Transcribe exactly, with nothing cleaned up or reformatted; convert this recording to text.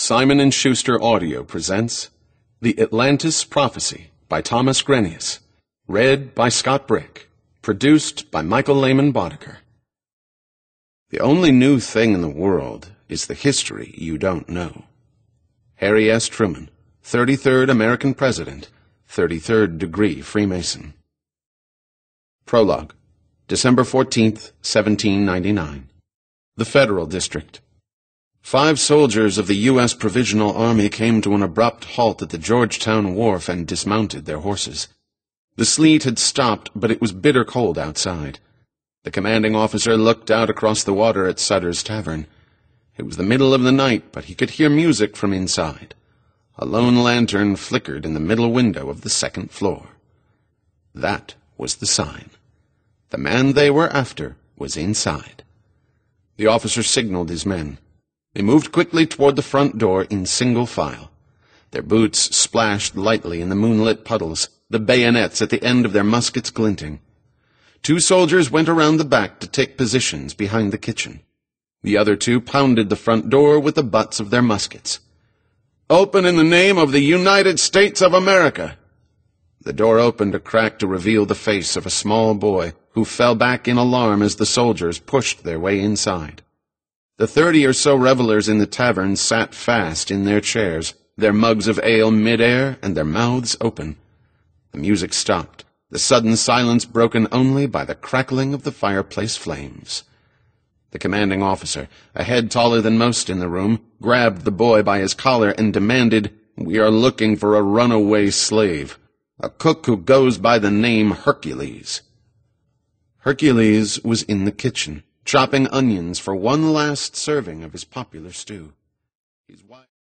Simon and Schuster Audio presents The Atlantis Prophecy by Thomas Grenius, read by Scott Brick, produced by Michael Lehman Boddicker. The only new thing in the world is the history you don't know. Harry S. Truman, thirty-third American President, thirty-third degree Freemason. Prologue, December fourteenth, seventeen ninety-nine. The Federal District. Five soldiers of the U S Provisional Army came to an abrupt halt at the Georgetown Wharf and dismounted their horses. The sleet had stopped, but it was bitter cold outside. The commanding officer looked out across the water at Sutter's Tavern. It was the middle of the night, but he could hear music from inside. A lone lantern flickered in the middle window of the second floor. That was the sign. The man they were after was inside. The officer signaled his men. They moved quickly toward the front door in single file. Their boots splashed lightly in the moonlit puddles, the bayonets at the end of their muskets glinting. Two soldiers went around the back to take positions behind the kitchen. The other two pounded the front door with the butts of their muskets. "Open in the name of the United States of America!" The door opened a crack to reveal the face of a small boy, who fell back in alarm as the soldiers pushed their way inside. The thirty or so revelers in the tavern sat fast in their chairs, their mugs of ale mid-air and their mouths open. The music stopped, the sudden silence broken only by the crackling of the fireplace flames. The commanding officer, a head taller than most in the room, grabbed the boy by his collar and demanded, "We are looking for a runaway slave, a cook who goes by the name Hercules." Hercules was in the kitchen, chopping onions for one last serving of his popular stew. His wife